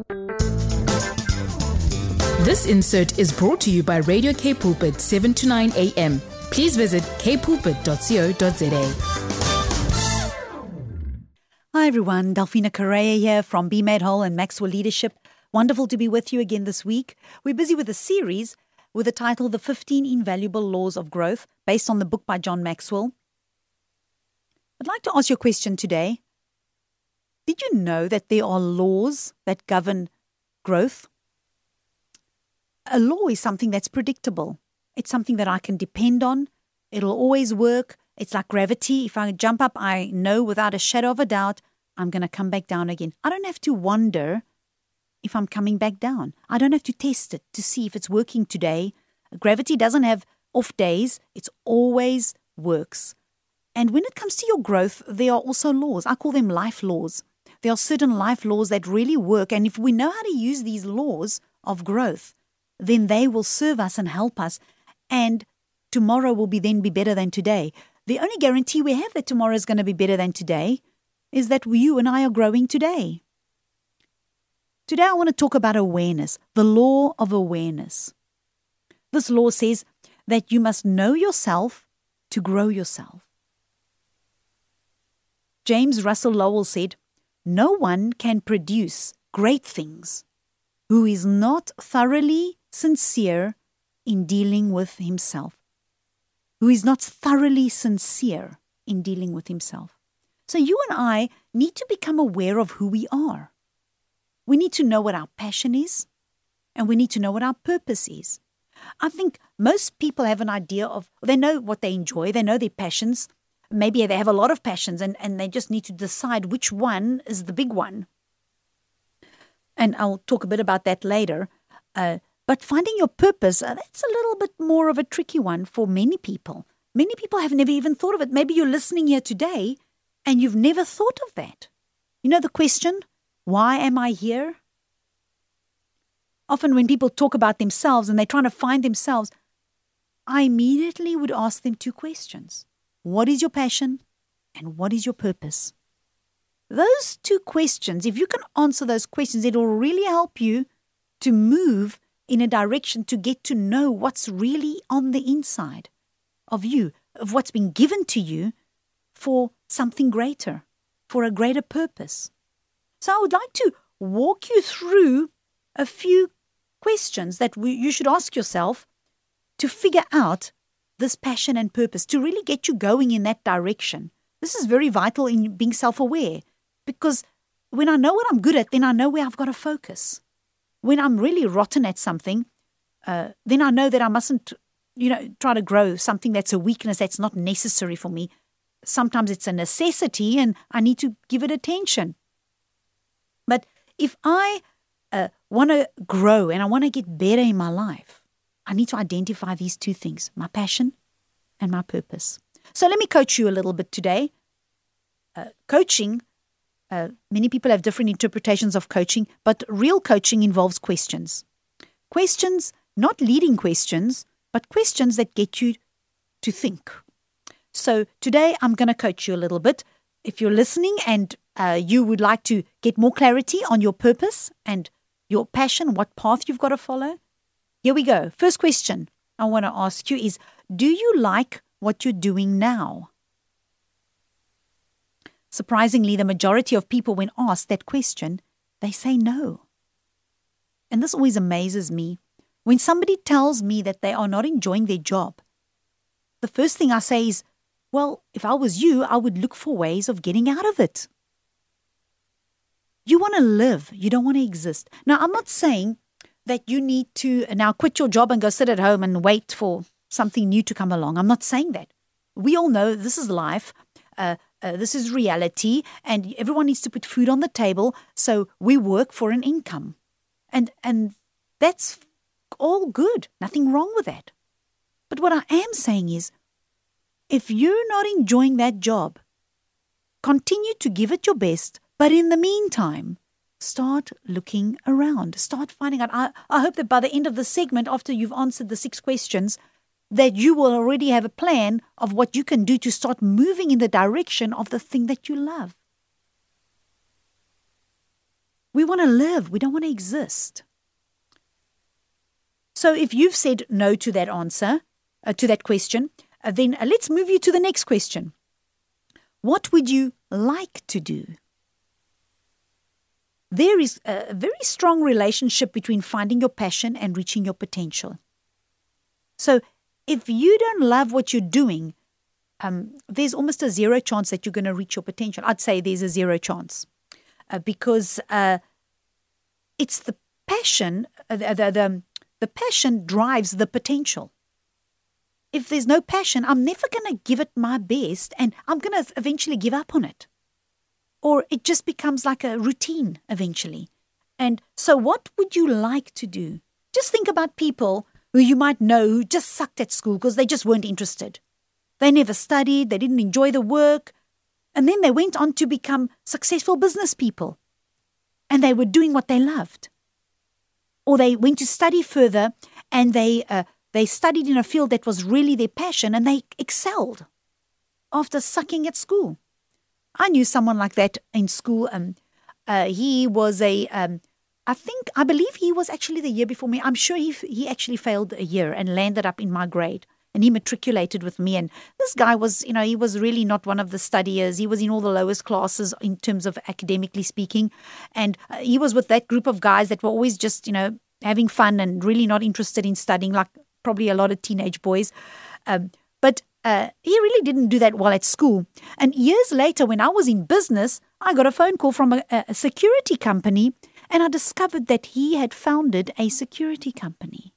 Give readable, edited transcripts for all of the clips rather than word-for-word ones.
This insert is brought to you by Radio K Pulpit 7 to 9 a.m. Please visit kpulpit.co.za. Hi everyone, Delphina Correa here from Be Made Whole and Maxwell Leadership. Wonderful to be with you again this week. We're busy with a series with the title The 15 Invaluable Laws of Growth, based on the book by John Maxwell. I'd like to ask you a question today. Did you know that there are laws that govern growth? A law is something that's predictable. It's something that I can depend on. It'll always work. It's like gravity. If I jump up, I know without a shadow of a doubt, I'm going to come back down again. I don't have to wonder if I'm coming back down. I don't have to test it to see if it's working today. Gravity doesn't have off days. It always works. And when it comes to your growth, there are also laws. I call them life laws. There are certain life laws that really work. And if we know how to use these laws of growth, then they will serve us and help us. And tomorrow will then be better than today. The only guarantee we have that tomorrow is going to be better than today is that you and I are growing today. Today I want to talk about awareness, the law of awareness. This law says that you must know yourself to grow yourself. James Russell Lowell said, "No one can produce great things who is not thoroughly sincere in dealing with himself." Who is not thoroughly sincere in dealing with himself. So you and I need to become aware of who we are. We need to know what our passion is, and we need to know what our purpose is. I think most people have an idea of, they know what they enjoy, they know their passions. Maybe they have a lot of passions and they just need to decide which one is the big one. And I'll talk a bit about that later. But finding your purpose, that's a little bit more of a tricky one for many people. Many people have never even thought of it. Maybe you're listening here today and you've never thought of that. You know the question, why am I here? Often when people talk about themselves and they're trying to find themselves, I immediately would ask them two questions. What is your passion and what is your purpose? Those two questions, if you can answer those questions, it will really help you to move in a direction to get to know what's really on the inside of you, of what's been given to you for something greater, for a greater purpose. So I would like to walk you through a few questions that you should ask yourself to figure out this passion and purpose, to really get you going in that direction. This is very vital in being self-aware, because when I know what I'm good at, then I know where I've got to focus. When I'm really rotten at something, then I know that I mustn't, try to grow something that's a weakness that's not necessary for me. Sometimes it's a necessity and I need to give it attention. But if I want to grow and I want to get better in my life, I need to identify these two things, my passion and my purpose. So let me coach you a little bit today. Coaching, many people have different interpretations of coaching, but real coaching involves questions. Questions, not leading questions, but questions that get you to think. So today I'm going to coach you a little bit. If you're listening and you would like to get more clarity on your purpose and your passion, what path you've got to follow, here we go. First question I want to ask you is, do you like what you're doing now? Surprisingly, the majority of people, when asked that question, they say no. And this always amazes me. When somebody tells me that they are not enjoying their job, the first thing I say is, well, if I was you, I would look for ways of getting out of it. You want to live. You don't want to exist. Now, I'm not saying that you need to now quit your job and go sit at home and wait for something new to come along. I'm not saying that. We all know this is life. This is reality, and everyone needs to put food on the table, so we work for an income. And that's all good. Nothing wrong with that. But what I am saying is, if you're not enjoying that job, continue to give it your best, but in the meantime, start looking around. Start finding out. I hope that by the end of the segment, after you've answered the 6 questions, that you will already have a plan of what you can do to start moving in the direction of the thing that you love. We want to live. We don't want to exist. So if you've said no to that answer, to that question, then let's move you to the next question. What would you like to do? There is a very strong relationship between finding your passion and reaching your potential. So if you don't love what you're doing, there's almost a zero chance that you're going to reach your potential. I'd say there's a zero chance because it's the passion, the passion drives the potential. If there's no passion, I'm never going to give it my best and I'm going to eventually give up on it. Or it just becomes like a routine eventually. And so what would you like to do? Just think about people who you might know who just sucked at school because they just weren't interested. They never studied, they didn't enjoy the work, and then they went on to become successful business people. And they were doing what they loved. Or they went to study further and they studied in a field that was really their passion and they excelled after sucking at school. I knew someone like that in school. He was I believe he was actually the year before me. I'm sure he actually failed a year and landed up in my grade. And he matriculated with me. And this guy was, he was really not one of the studiers. He was in all the lowest classes in terms of academically speaking. And he was with that group of guys that were always just, having fun and really not interested in studying, like probably a lot of teenage boys. But he really didn't do that well at school. And years later, when I was in business, I got a phone call from a security company, and I discovered that he had founded a security company.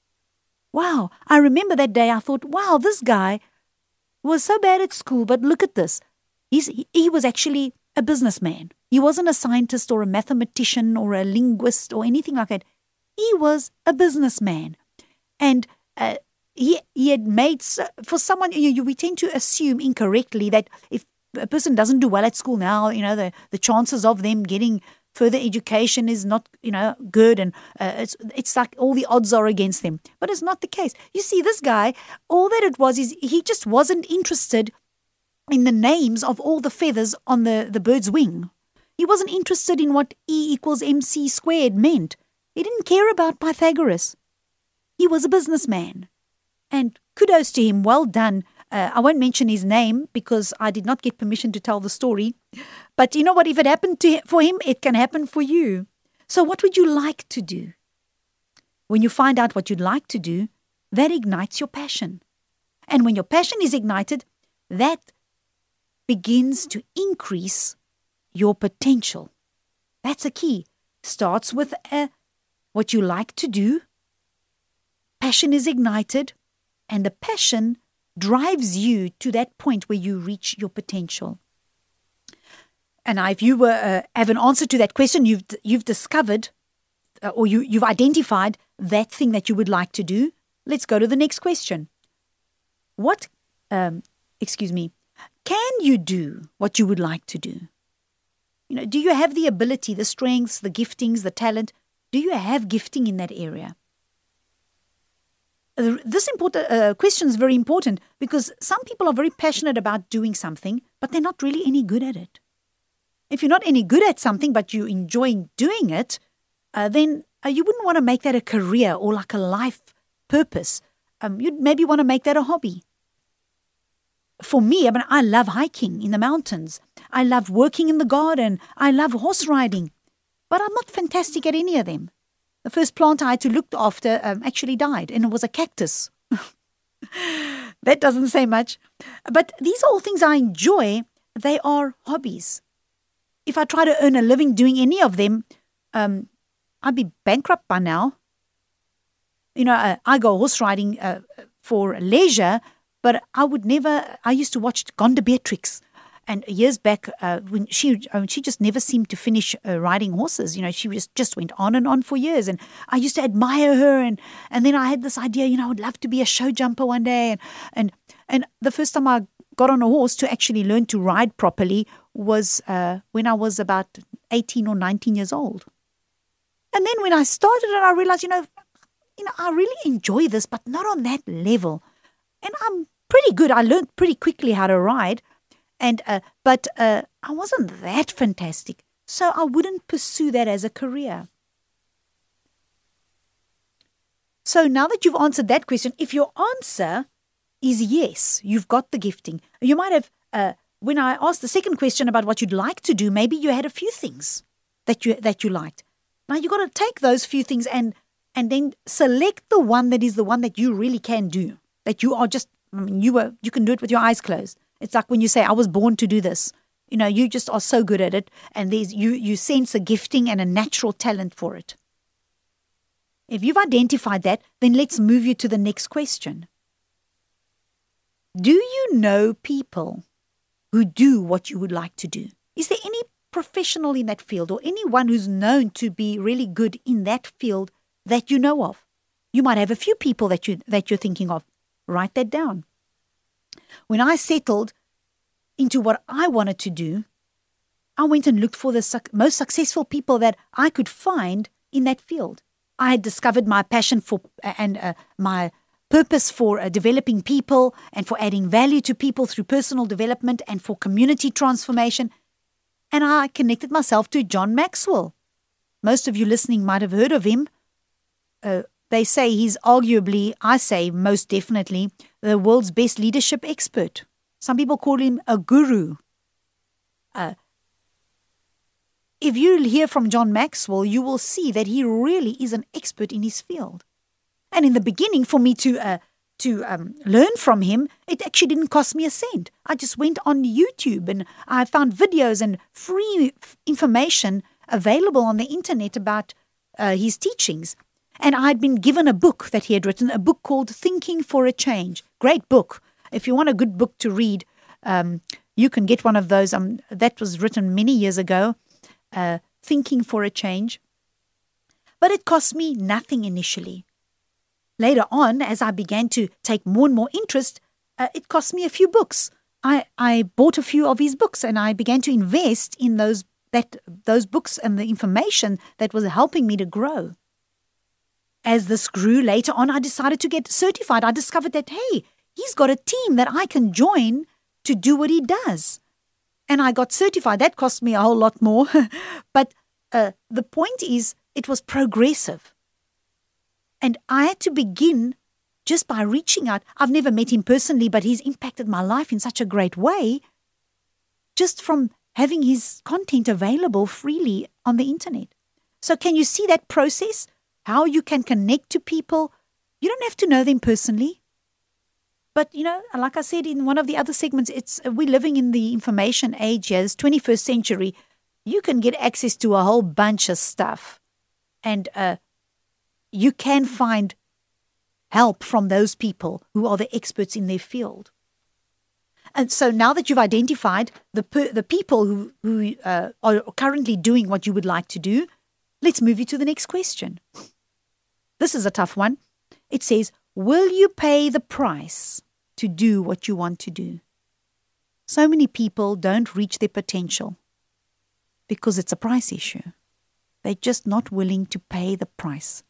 Wow, I remember that day I thought, wow, this guy was so bad at school, but look at this. He was actually a businessman. He wasn't a scientist or a mathematician or a linguist or anything like that. He was a businessman. And he had made, for someone, we tend to assume incorrectly that if a person doesn't do well at school now, the chances of them getting further education is not, good, and it's like all the odds are against them. But it's not the case. You see, this guy, all that it was is he just wasn't interested in the names of all the feathers on the bird's wing. He wasn't interested in what E = MC squared meant. He didn't care about Pythagoras. He was a businessman. And kudos to him, well done. I won't mention his name because I did not get permission to tell the story. But you know what? If it happened for him, it can happen for you. So what would you like to do? When you find out what you'd like to do, that ignites your passion. And when your passion is ignited, that begins to increase your potential. That's a key. Starts with what you like to do. Passion is ignited, and the passion drives you to that point where you reach your potential. And if you have an answer to that question, you've discovered or you've identified that thing that you would like to do. Let's go to the next question. Can you do what you would like to do? Do you have the ability, the strengths, the giftings, the talent? Do you have gifting in that area? This question is very important because some people are very passionate about doing something, but they're not really any good at it. If you're not any good at something, but you enjoy doing it, then you wouldn't want to make that a career or like a life purpose. You'd maybe want to make that a hobby. For me, I love hiking in the mountains. I love working in the garden. I love horse riding. But I'm not fantastic at any of them. The first plant I had to look after actually died, and it was a cactus. That doesn't say much. But these are all things I enjoy. They are hobbies. If I try to earn a living doing any of them, I'd be bankrupt by now. I go horse riding for leisure, but I used to watch Gonda Beatrix. And years back, when she just never seemed to finish riding horses. She just went on and on for years. And I used to admire her. And then I had this idea, I would love to be a show jumper one day. And the first time I got on a horse to actually learn to ride properly was when I was about 18 or 19 years old. And then when I started it, I realized, I really enjoy this, but not on that level. And I'm pretty good. I learned pretty quickly how to ride. But I wasn't that fantastic. so I wouldn't pursue that as a career. So now that you've answered that question, if your answer is yes, you've got the gifting. You might have, when I asked the second question about what you'd like to do, maybe you had a few things that you liked. Now you've got to take those few things and then select the one that is the one that you really can do. That you are just, you can do it with your eyes closed. It's like when you say, I was born to do this. You just are so good at it, and you sense a gifting and a natural talent for it. If you've identified that, then let's move you to the next question. Do you know people who do what you would like to do? Is there any professional in that field or anyone who's known to be really good in that field that you know of? You might have a few people that you're thinking of. Write that down. When I settled into what I wanted to do, I went and looked for the most successful people that I could find in that field. I had discovered my passion for and my purpose for developing people and for adding value to people through personal development and for community transformation. And I connected myself to John Maxwell. Most of you listening might have heard of him. They say he's arguably, I say most definitely, the world's best leadership expert. Some people call him a guru. If you hear from John Maxwell, you will see that he really is an expert in his field. And in the beginning, for me to learn from him, it actually didn't cost me a cent. I just went on YouTube and I found videos and free information available on the internet about his teachings. And I'd been given a book that he had written, a book called Thinking for a Change. Great book. If you want a good book to read, you can get one of those. That was written many years ago. Thinking for a Change. But it cost me nothing initially. Later on, as I began to take more and more interest, it cost me a few books. I bought a few of his books and I began to invest in those books and the information that was helping me to grow. As this grew later on, I decided to get certified. I discovered that, hey, he's got a team that I can join to do what he does. And I got certified. That cost me a whole lot more. But the point is, it was progressive. And I had to begin just by reaching out. I've never met him personally, but he's impacted my life in such a great way just from having his content available freely on the internet. So can you see that process? How you can connect to people? You don't have to know them personally. But, like I said in one of the other segments, we're living in the information age here, this 21st century. You can get access to a whole bunch of stuff. And you can find help from those people who are the experts in their field. And so now that you've identified the people who are currently doing what you would like to do, let's move you to the next question. This is a tough one. It says, will you pay the price to do what you want to do? So many people don't reach their potential because it's a price issue. They're just not willing to pay the price.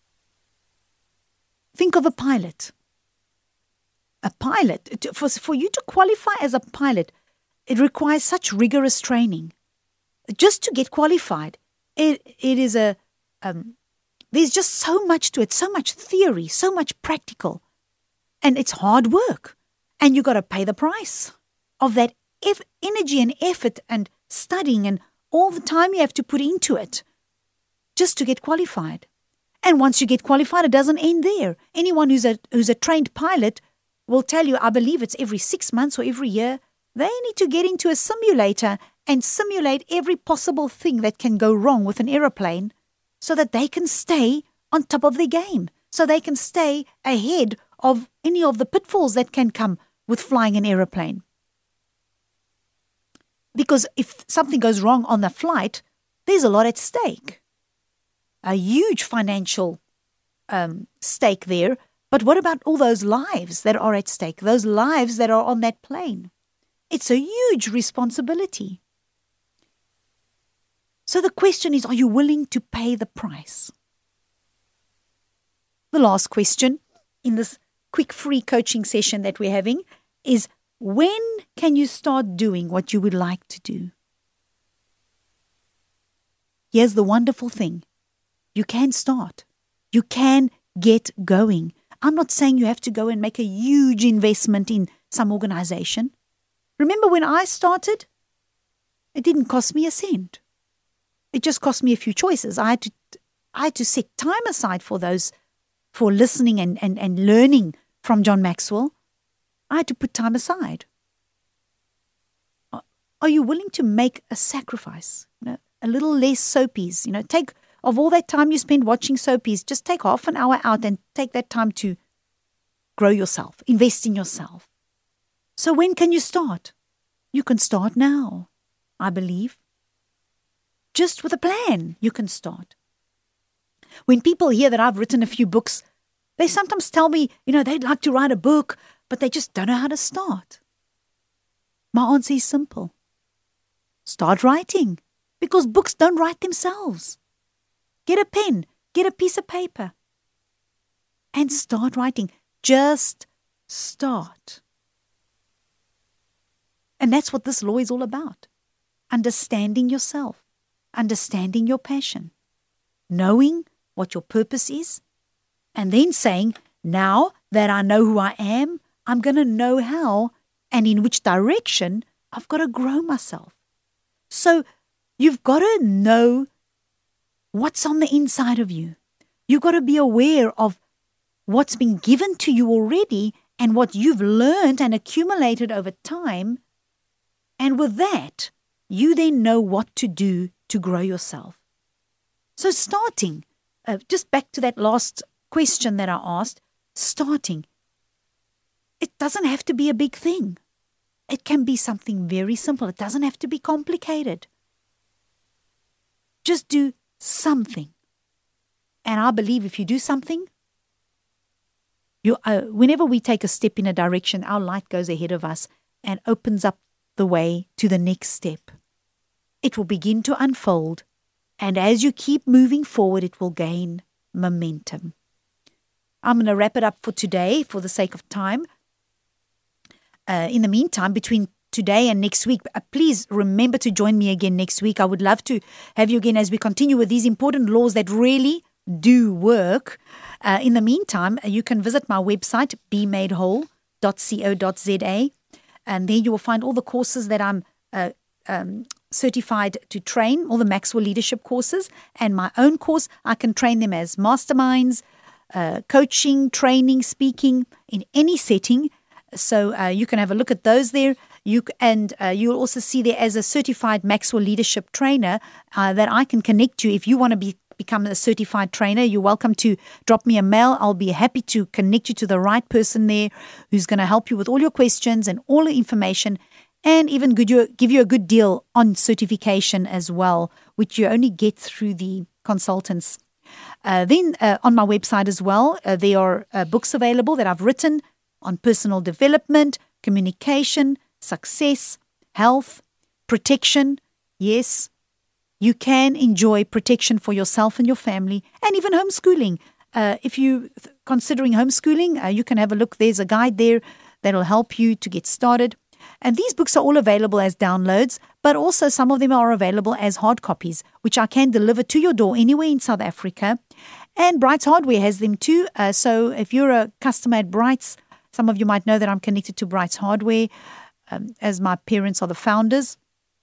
Think of a pilot. A pilot, for you to qualify as a pilot, it requires such rigorous training. Just to get qualified, it is there's just so much to it, so much theory, so much practical. And it's hard work. And you got to pay the price of that energy and effort and studying and all the time you have to put into it just to get qualified. And once you get qualified, it doesn't end there. Anyone who's a trained pilot will tell you, I believe it's every 6 months or every year, they need to get into a simulator and simulate every possible thing that can go wrong with an aeroplane so that they can stay on top of their game, so they can stay ahead of any of the pitfalls that can come with flying an aeroplane. Because if something goes wrong on the flight, there's a lot at stake. A huge financial stake there. But what about all those lives that are at stake, those lives that are on that plane? It's a huge responsibility. So the question is, are you willing to pay the price? The last question in this quick free coaching session that we're having is, when can you start doing what you would like to do? here's the wonderful thing. You can start. You can get going. I'm not saying you have to go and make a huge investment in some organization. Remember when I started? It didn't cost me a cent. It just cost me a few choices. I had to set time aside for listening and learning from John Maxwell. I had to put time aside. Are you willing to make a sacrifice? A little less soapies. Take of all that time you spend watching soapies, just take half an hour out and take that time to grow yourself, invest in yourself. So when can you start? You can start now, I believe. Just with a plan, you can start. When people hear that I've written a few books, they sometimes tell me, they'd like to write a book, but they just don't know how to start. My answer is simple. Start writing, because books don't write themselves. Get a pen, get a piece of paper, and start writing. Just start. And that's what this law is all about. Understanding yourself, understanding your passion, knowing what your purpose is, and then saying, now that I know who I am, I'm going to know how and in which direction I've got to grow myself. So you've got to know what's on the inside of you. You've got to be aware of what's been given to you already and what you've learned and accumulated over time. And with that, you then know what to do to grow yourself. So starting, just back to that last question that I asked, starting, it doesn't have to be a big thing. It can be something very simple. It doesn't have to be complicated. Just do something. And I believe if you do something, whenever we take a step in a direction, our light goes ahead of us and opens up the way to the next step. It will begin to unfold, and as you keep moving forward, it will gain momentum. I'm going to wrap it up for today for the sake of time. In the meantime, between today and next week, please remember to join me again next week. I would love to have you again as we continue with these important laws that really do work. In the meantime, you can visit my website, bemadewhole.co.za, and there you will find all the courses that I'm certified to train, all the Maxwell leadership courses, and my own course. I can train them as masterminds, coaching, training, speaking in any setting. So you can have a look at those there. You'll also see there as a certified Maxwell leadership trainer that I can connect you. If you want to become a certified trainer, you're welcome to drop me a mail. I'll be happy to connect you to the right person there who's going to help you with all your questions and all the information, and even give you a good deal on certification as well, which you only get through the consultants. Then on my website as well, there are books available that I've written on personal development, communication, success, health, protection. Yes, you can enjoy protection for yourself and your family, and even homeschooling. If you're considering homeschooling, you can have a look. There's a guide there that'll help you to get started. And these books are all available as downloads, but also some of them are available as hard copies, which I can deliver to your door anywhere in South Africa. And Bright's Hardware has them too. So if you're a customer at Bright's, some of you might know that I'm connected to Bright's Hardware, as my parents are the founders.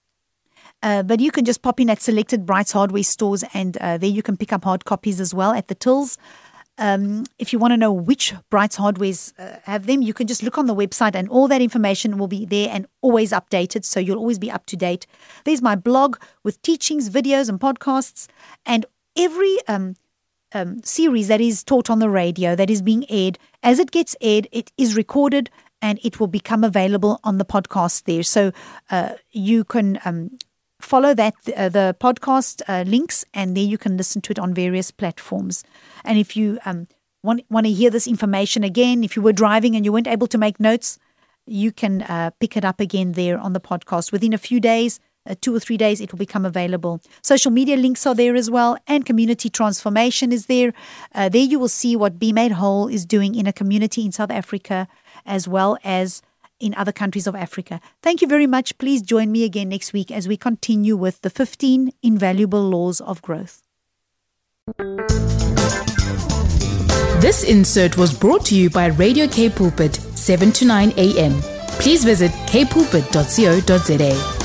But you can just pop in at selected Bright's Hardware stores, and there you can pick up hard copies as well at the tills. If you want to know which Bright's Hardwares have them, you can just look on the website, and all that information will be there and always updated, so you'll always be up to date. There's my blog with teachings, videos, and podcasts, and every series that is taught on the radio that is being aired, as it gets aired, it is recorded and it will become available on the podcast there. So you can follow that the podcast links, and there you can listen to it on various platforms. And if you want to hear this information again, if you were driving and you weren't able to make notes, you can pick it up again there on the podcast. Within a few days, 2 or 3 days, it will become available. Social media links are there as well, and community transformation is there. There you will see what Be Made Whole is doing in a community in South Africa, as well as in other countries of Africa. Thank you very much. Please join me again next week as we continue with the 15 invaluable laws of growth. This insert was brought to you by Radio K Pulpit, 7 to 9 a.m. Please visit kpulpit.co.za.